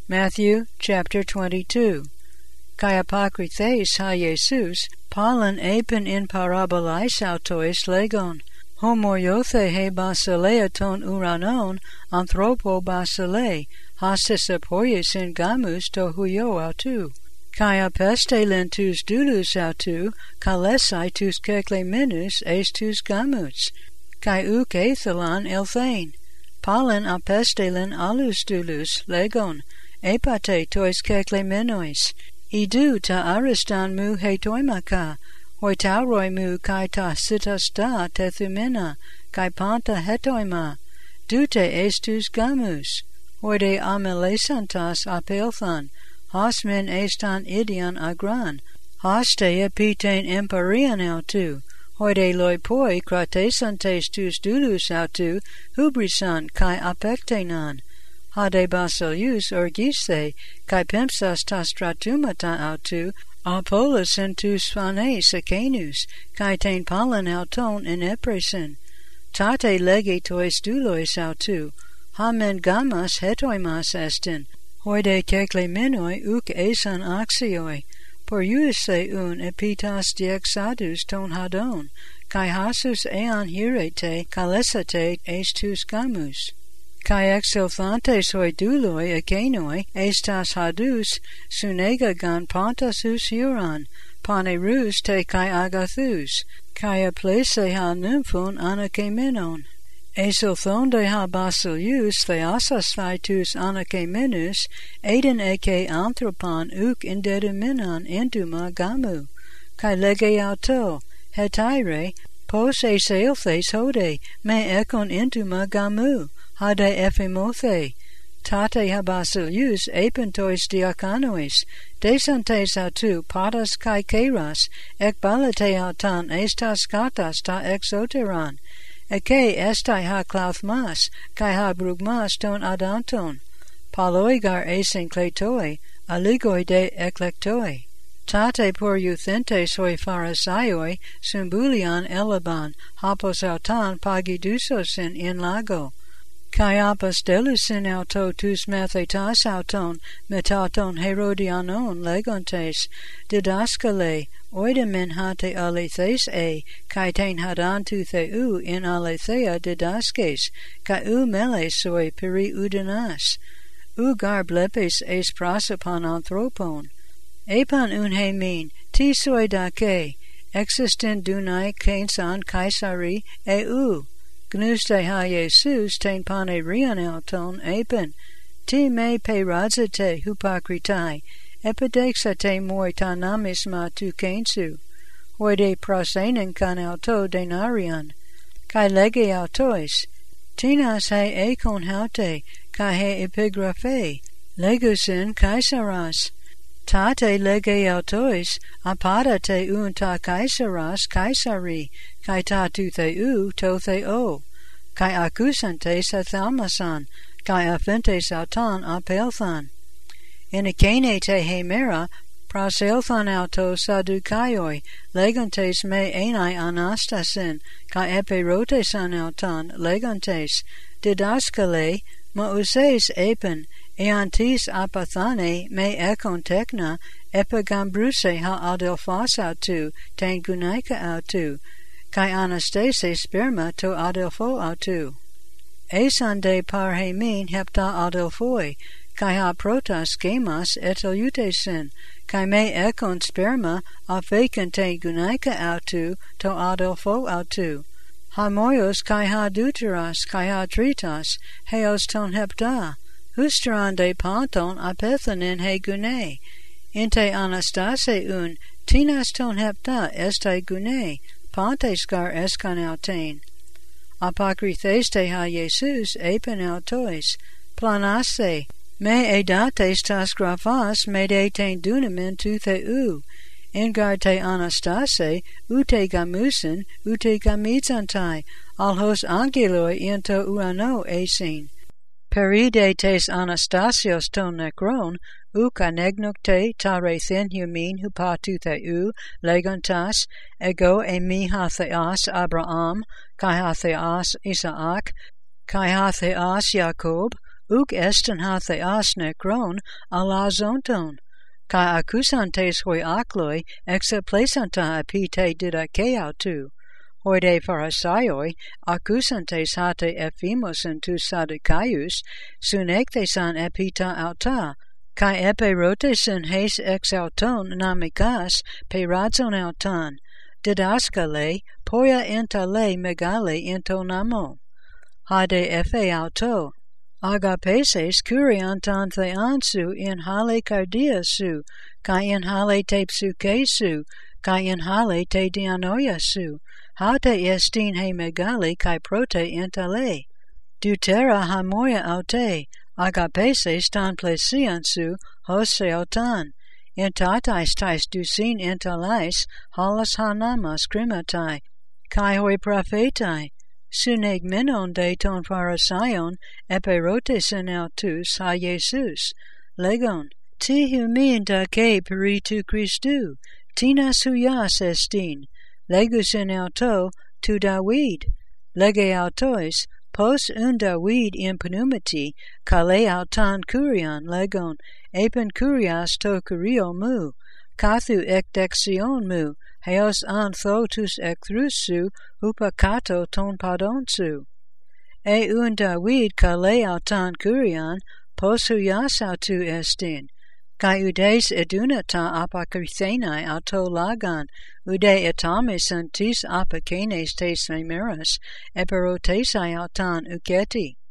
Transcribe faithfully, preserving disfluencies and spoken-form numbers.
Matthew chapter twenty-two. Kai apokrithes ha Jesus, palin epen in parabolais autois legon, homoiothe he basileia ton uranon, anthropo basile, hastis apoies in gamus to huio autu. Kai apeste lentus dulus autu, kalesai tus kekleminus es tus gamus, kai uk ethalan elthain. Palin apestelen alus dulus legon, epate tois keklemenois, idu ta aristan mu he toimaka, hoi tauroi mu kai ta sitas da tethumena, kai panta hetoima, dute estus gamus, hoi de amelesantas apelthan, hosmen estan idian agran, hoste epitein emparian autu, hoi de loipoi kratesantes tus dulus autu, hubrisan kai apectenan, hade basilius orgise, kai pempsas ta stratumata autu, apolus in tus phanes acenus, kai tein palin auton in epresen, tate lege tois dulois autu, hamen gamas hetoimas estin, hoide keklemenoi uk esan axioi, por iuse un epitas diexadus ton hadon, kai hasus ean hirete kalesate estus gamus. Kai exilthantes hoi duloi akenoi estas hadus sunega gan pantasus huron, panerus te kai agathus, kai aplese ha nymphon anakemenon. Esilthonde ha basilius theasas thaitus anakemenus, eden eke anthropon uk indedumenon enduma gamu, kai lege auto, hetaire, pos eseilthes hode, me ekon enduma gamu, hade ephimothe, tate habasilius epentois diakanois, desantes autu patas kai keras, ek balate autan estas katas ta exoteran, eke estai ha klauthmas, kai ha brugmas ton adanton, paloigar esen kletoi, aligoi de eklektoi. Tate por euthentes hoi pharisaioi, symbulian elaban, hapos autan pagidusosin in lago. Kai apostelus in auto tus methetas auton, metaton herodianon legontes, didaskale, oidemen hate alethes e, kai tein hadantu theu in alethea didaskes, kai u mele soi peri udenas, u gar blepes es prosopon anthropon. Epan un he min, ti soi dake, existent dunai kensan kaisari e u. Gnuste ha Jesus tein panerian auton epen, ti me perazate hypocritai, epidexate moi ta namisma tu kensu, hoide prosenen can auto denarian, kai lege autois, tinas he ekon haute, kai he epigraphe, legusin kaisaras, tate lege autois, apadate un ta kaisaras kaisari, kai ta tu theu to theo, kai accusantes athamasan, kai offentes autan apelthan. Inikene te hemera, praselthan auto sadukaioi, legantes me enai anastasin, kai epirotesan autan, legantes, didaskale, mauses epen, eantis apathane me ekon tekna, epigambruse ha adelphos autu, ten gunaika autu, kai anastase sperma to adelpho autu. Esan de parhe min hepta adelphoi, kai ha protas gemas eteleutesin, kai me ekon sperma afeken te gunaika autu to adelpho autu. Ha moios kai ha deuteras, kai ha tritas, heos ton hepta, Ustran de panton apethanin he gune, inte anastase un, tinas ton hepta este gune, pantes gar escan autain. Apokrithes te ha Jesus epen autois, planasse, me edates tas graphas me de ten dunamin tu theu, ingar te anastase, ute gamusin, ute gamizantai, alhos angeloi into urano esin. Peride tes anastasios ton necron, uk anegnocte tare thin humin hupatu theu, legantas, ego e mi ha theas Abraham, kai ha theas Isaac, kai ha theas Jacob, uk estin hatheas necron alazonton, kai accusantes hoi akloi exeplesanta epite didakeautu, hoide pharisaioi accusantes hate ephimusen tu sadukaius, sunekthesan epita auta, kai eperotesen heis exauton namikas perazon autan, didaskale poia entale megale entonamo, hade efe auto, agapeses kuriantan theansu in hale cardiasu, kai in hale te psukesu, kai in hale te dianoiasu, hate estin he megali kai prote entale, deutera hamoia aute, agapeses tan plesiansu hose autan, entatais tais dusin entalais halas hanamas krimatai, kai hoi prophetai, suneg menon de ton pharisaion eperotesen autus ha Jesus, legon, ti huminta ke peritu Christu, tinas huyas estin, legus in auto tu David, lege autois, pos un David in pneumati, kale autan kurion legon, epen kurias to kurio mu, kathu ek dexion mu, heos an thotus ek thrusu, upakato ton padonsu. E un David kale autan kurion, pos huyas autu estin, kai udes edunata apakrithenai auto lagan, ude etamis antis apakenes tes memeras, eperotesai autan uketi.